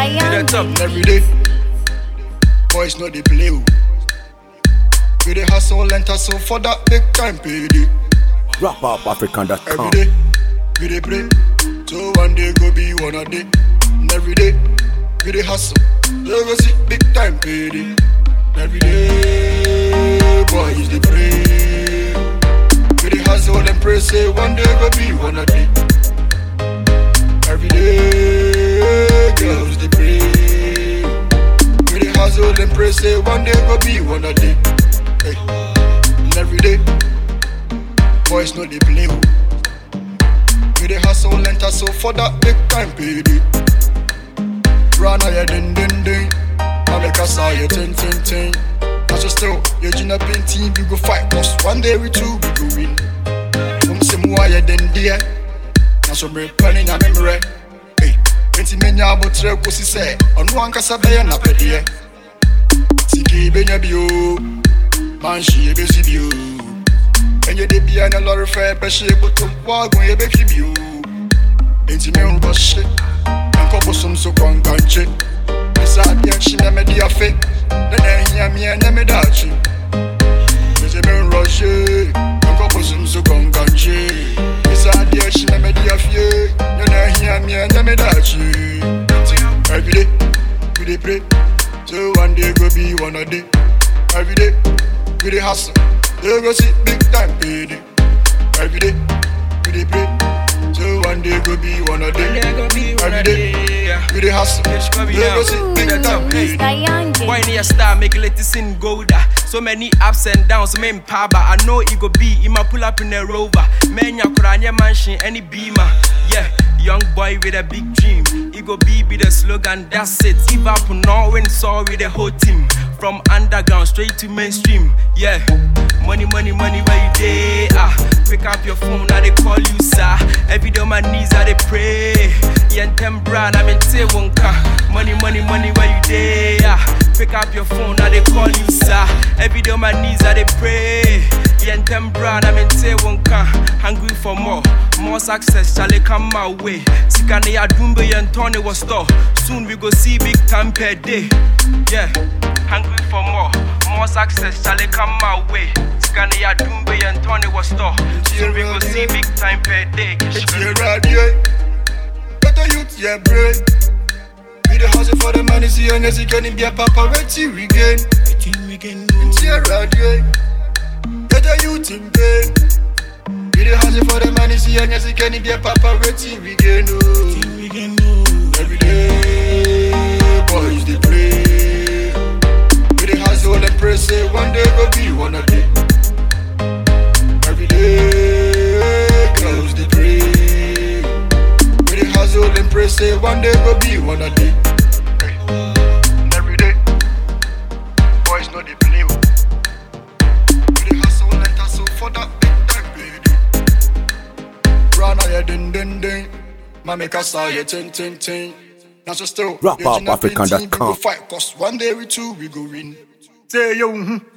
Every day, boys know they play. We dey hustle and tussle for that big time payday. RapUpAfrican.com. Every day, we dey pray, so one day go be one a day. And every day, we dey hustle, so go see big time payday. Every day, boys dey pray. We dey hustle and pray, say one day go be one a day. Every day, girls dey pray. We dey hustle and pray, say one day go be one a day. Hey. And every day, boys know they play. We dey hustle and tussle for that big time payday. Run a din din din, I make us say tin tin tin. Cause you still, you gina pin team, we go fight. Cause one day we two, we go win. Say more ya din there. Now so me planning a memory. Hey, enti menya abotre kosi say, onu ankasa be na pedie. Siki benya bio, man she be si bio. Enye de bia na lorry fair be she botum wagon ye be fi bio. Enti me unbo shit, anko bosum so kwankanche. Esa dia she me dia fe, na hia me na me dachi. Enti me unroche, anko bosum so kwankanche. Esa dia she me dia fe, na hia me na me dachi. Every day, we dey pray, so one day go be one a day. Every day, we dey hustle, you go see big time payday. Every day, we dey pray, so one day go be one a day. Every day, we dey hustle, you go see big time payday. Boy near star make let this in go da. So many ups and downs, men power. I know it go be, he might pull up in a rover. Man ya kuranya mansion, any beamer. Yeah, young boy with a big dream. It go be the slogan, that's it. Give up no win, sorry the whole team. From underground straight to mainstream. Yeah, money, money, money where you day. Pick up your phone, now they call you sir. Every day on my knees, I they pray. Yeah, them brand, I'm in Tewonka. Money, money, money where you day. Pick up your phone, now they call you sir. Every day on my knees, I they pray. Yeah, them brand, I'm in Tewonka. Hungry for more success, shall they come my way? Sikane ya dumbe and Tony was store. Soon we go see big time per day. Yeah, hungry for more success, shall they come my way? Sikane ya dumbe and Tony was store. Soon we go see big time per day. It's your radio, better youth, yeah, break. We the hustle for the money, see and you can be a papa, wait till we gain. It's your radio, better youth in pain. We the hustle for the money, see and you can be a papa, wait till we gain. Every day, boys they pray. We the hustle and pray, say one day go be one a day. Every day, girls they pray. We the hustle and pray, say one day go be one a day. And every day, boys know they play. We the hustle and tussle for that big time payday. Run a din din din, ma make us say tin tin tin. Now so still, RapUpAfrican.com. we go fight, cause one day we two we go win. Say yo.